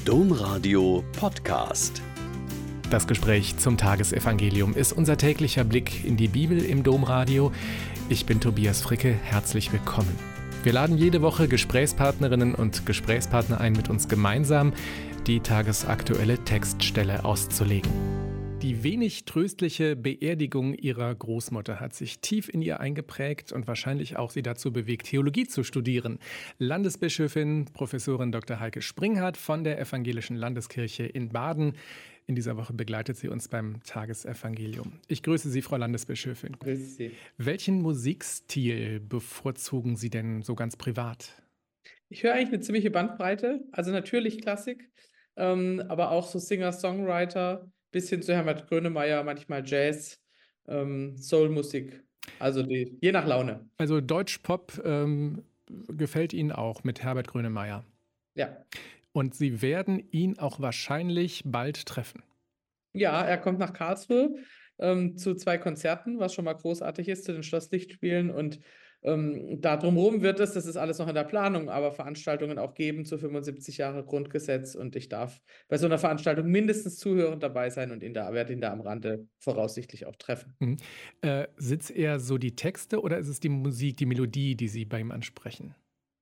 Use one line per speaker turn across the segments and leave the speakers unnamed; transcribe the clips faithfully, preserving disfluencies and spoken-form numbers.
Domradio Podcast.
Das Gespräch zum Tagesevangelium ist unser täglicher Blick in die Bibel im Domradio. Ich bin Tobias Fricke, herzlich willkommen. Wir laden jede Woche Gesprächspartnerinnen und Gesprächspartner ein, mit uns gemeinsam die tagesaktuelle Textstelle auszulegen. Die wenig tröstliche Beerdigung ihrer Großmutter hat sich tief in ihr eingeprägt und wahrscheinlich auch sie dazu bewegt, Theologie zu studieren. Landesbischöfin Professorin Doktor Heike Springhardt von der Evangelischen Landeskirche in Baden. In dieser Woche begleitet sie uns beim Tagesevangelium. Ich grüße Sie, Frau Landesbischöfin.
Grüße Sie.
Welchen Musikstil bevorzugen Sie denn so ganz privat?
Ich höre eigentlich eine ziemliche Bandbreite, also natürlich Klassik, ähm, aber auch so Singer-Songwriter, bis hin zu Herbert Grönemeyer, manchmal Jazz, ähm, Soulmusik, also die, je nach Laune.
Also Deutschpop ähm, gefällt Ihnen auch mit Herbert Grönemeyer.
Ja.
Und Sie werden ihn auch wahrscheinlich bald treffen.
Ja, er kommt nach Karlsruhe ähm, zu zwei Konzerten, was schon mal großartig ist, zu den Schlosslichtspielen. Und ähm, da drumherum wird es, das ist alles noch in der Planung, aber Veranstaltungen auch geben zu fünfundsiebzig Jahre Grundgesetz. Und ich darf bei so einer Veranstaltung mindestens zuhörend dabei sein und ihn da, werde ihn da am Rande voraussichtlich auch treffen.
Mhm. Äh, sind es eher so die Texte oder ist es die Musik, die Melodie, die Sie bei ihm ansprechen?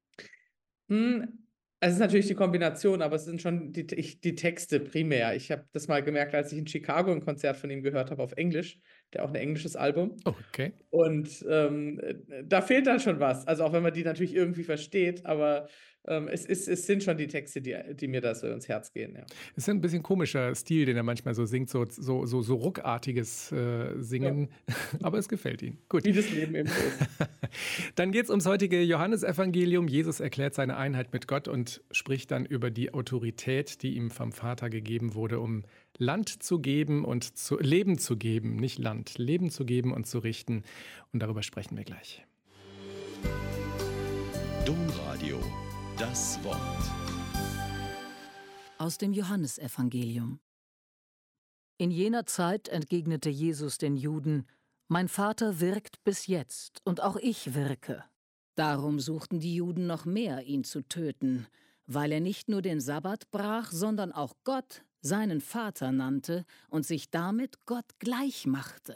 Hm, Es ist natürlich die Kombination, aber es sind schon die, ich, die Texte primär. Ich habe das mal gemerkt, als ich in Chicago ein Konzert von ihm gehört habe auf Englisch, der auch ein englisches Album.
Oh, okay.
Und ähm, da fehlt dann schon was. Also auch wenn man die natürlich irgendwie versteht, aber ähm, es, ist, es sind schon die Texte, die, die mir da so ins Herz gehen. Ja.
Es ist ein bisschen komischer Stil, den er manchmal so singt, so, so, so, so ruckartiges äh, Singen, ja. Aber es gefällt ihm. Gut.
Wie das Leben eben so ist.
Dann geht es ums heutige Johannesevangelium. Jesus erklärt seine Einheit mit Gott und spricht dann über die Autorität, die ihm vom Vater gegeben wurde, um Land zu geben und zu, Leben zu geben, nicht Land, Leben zu geben und zu richten. Und darüber sprechen wir gleich.
Domradio, das Wort.
Aus dem Johannesevangelium. In jener Zeit entgegnete Jesus den Juden: Mein Vater wirkt bis jetzt, und auch ich wirke. Darum suchten die Juden noch mehr, ihn zu töten, weil er nicht nur den Sabbat brach, sondern auch Gott seinen Vater nannte und sich damit Gott gleich machte.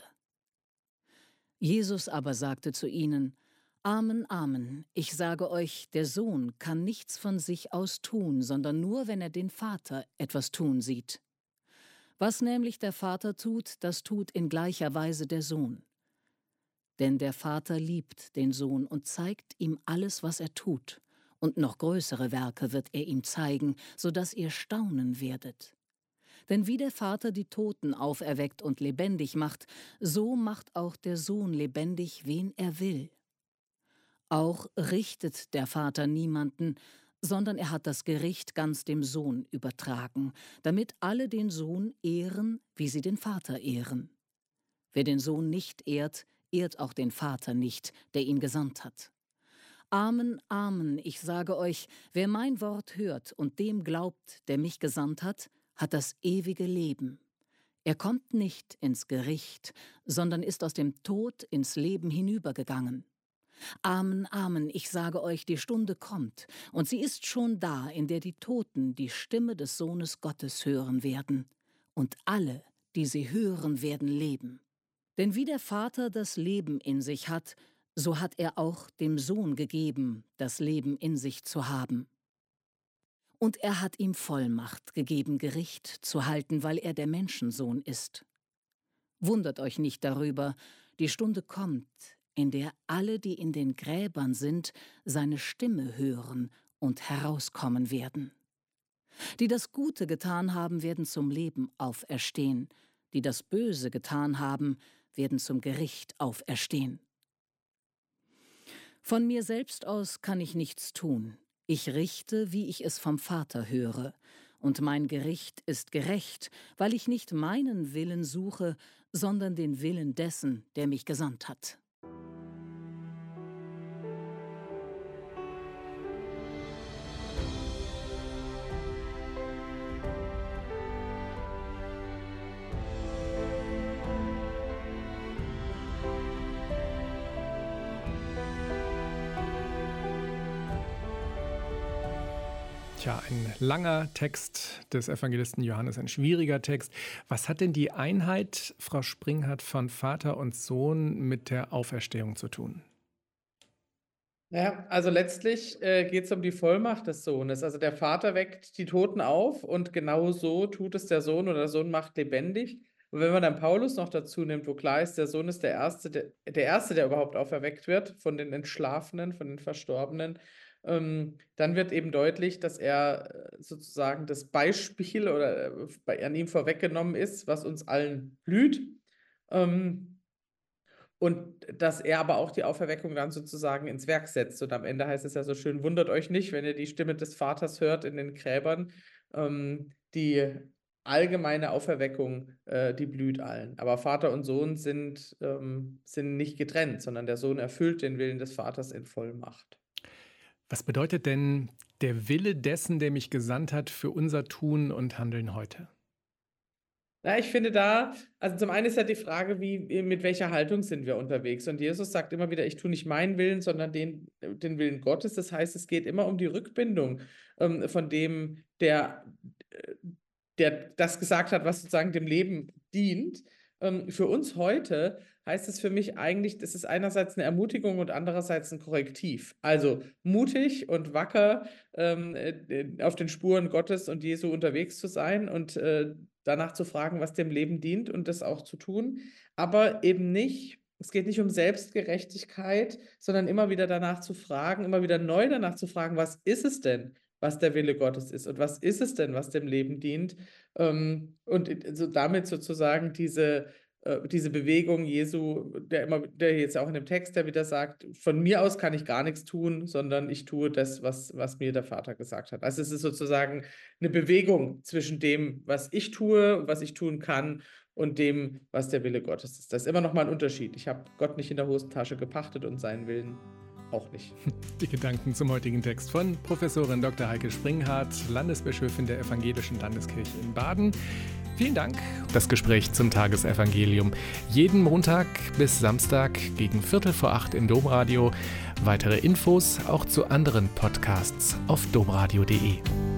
Jesus aber sagte zu ihnen: Amen, Amen, ich sage euch, der Sohn kann nichts von sich aus tun, sondern nur, wenn er den Vater etwas tun sieht. Was nämlich der Vater tut, das tut in gleicher Weise der Sohn. Denn der Vater liebt den Sohn und zeigt ihm alles, was er tut. Und noch größere Werke wird er ihm zeigen, sodass ihr staunen werdet. Denn wie der Vater die Toten auferweckt und lebendig macht, so macht auch der Sohn lebendig, wen er will. Auch richtet der Vater niemanden, sondern er hat das Gericht ganz dem Sohn übertragen, damit alle den Sohn ehren, wie sie den Vater ehren. Wer den Sohn nicht ehrt, ehrt auch den Vater nicht, der ihn gesandt hat. Amen, Amen, ich sage euch, wer mein Wort hört und dem glaubt, der mich gesandt hat, hat das ewige Leben. Er kommt nicht ins Gericht, sondern ist aus dem Tod ins Leben hinübergegangen. Amen, Amen, ich sage euch, die Stunde kommt, und sie ist schon da, in der die Toten die Stimme des Sohnes Gottes hören werden, und alle, die sie hören, werden leben. Denn wie der Vater das Leben in sich hat, so hat er auch dem Sohn gegeben, das Leben in sich zu haben. Und er hat ihm Vollmacht gegeben, Gericht zu halten, weil er der Menschensohn ist. Wundert euch nicht darüber, die Stunde kommt, in der alle, die in den Gräbern sind, seine Stimme hören und herauskommen werden. Die das Gute getan haben, werden zum Leben auferstehen, die das Böse getan haben, werden zum Gericht auferstehen. Von mir selbst aus kann ich nichts tun. Ich richte, wie ich es vom Vater höre, und mein Gericht ist gerecht, weil ich nicht meinen Willen suche, sondern den Willen dessen, der mich gesandt hat.
Ja, ein langer Text des Evangelisten Johannes, ein schwieriger Text. Was hat denn die Einheit, Frau Springhardt, von Vater und Sohn mit der Auferstehung zu tun?
Ja, also letztlich äh, geht es um die Vollmacht des Sohnes. Also der Vater weckt die Toten auf und genau so tut es der Sohn oder der Sohn macht lebendig. Und wenn man dann Paulus noch dazu nimmt, wo klar ist, der Sohn ist der Erste, der, der Erste, der überhaupt auferweckt wird von den Entschlafenen, von den Verstorbenen, ähm, dann wird eben deutlich, dass er äh, sozusagen das Beispiel oder äh, bei, an ihm vorweggenommen ist, was uns allen blüht. Ähm, Und dass er aber auch die Auferweckung dann sozusagen ins Werk setzt. Und am Ende heißt es ja so schön, wundert euch nicht, wenn ihr die Stimme des Vaters hört in den Gräbern. Ähm, die allgemeine Auferweckung, äh, die blüht allen. Aber Vater und Sohn sind, ähm, sind nicht getrennt, sondern der Sohn erfüllt den Willen des Vaters in Vollmacht.
Was bedeutet denn der Wille dessen, der mich gesandt hat, für unser Tun und Handeln heute?
Ja, ich finde da, also zum einen ist ja die Frage, wie, mit welcher Haltung sind wir unterwegs? Und Jesus sagt immer wieder, ich tue nicht meinen Willen, sondern den, den Willen Gottes. Das heißt, es geht immer um die Rückbindung ähm, von dem, der, äh, der das gesagt hat, was sozusagen dem Leben dient. Ähm, für uns heute heißt es für mich eigentlich, das ist einerseits eine Ermutigung und andererseits ein Korrektiv. Also mutig und wacker ähm, äh, auf den Spuren Gottes und Jesu unterwegs zu sein und äh, danach zu fragen, was dem Leben dient und das auch zu tun. Aber eben nicht, es geht nicht um Selbstgerechtigkeit, sondern immer wieder danach zu fragen, immer wieder neu danach zu fragen, was ist es denn, was der Wille Gottes ist und was ist es denn, was dem Leben dient? Ähm, und so damit sozusagen diese diese Bewegung Jesu, der immer, der jetzt auch in dem Text, der wieder sagt, von mir aus kann ich gar nichts tun, sondern ich tue das, was, was mir der Vater gesagt hat. Also es ist sozusagen eine Bewegung zwischen dem, was ich tue, was ich tun kann und dem, was der Wille Gottes ist. Das ist immer noch mal ein Unterschied. Ich habe Gott nicht in der Hosentasche gepachtet und seinen Willen auch nicht.
Die Gedanken zum heutigen Text von Professorin Doktor Heike Springhardt, Landesbischöfin der Evangelischen Landeskirche in Baden. Vielen Dank. Das Gespräch zum Tagesevangelium. Jeden Montag bis Samstag gegen Viertel vor acht im Domradio. Weitere Infos auch zu anderen Podcasts auf domradio punkt de.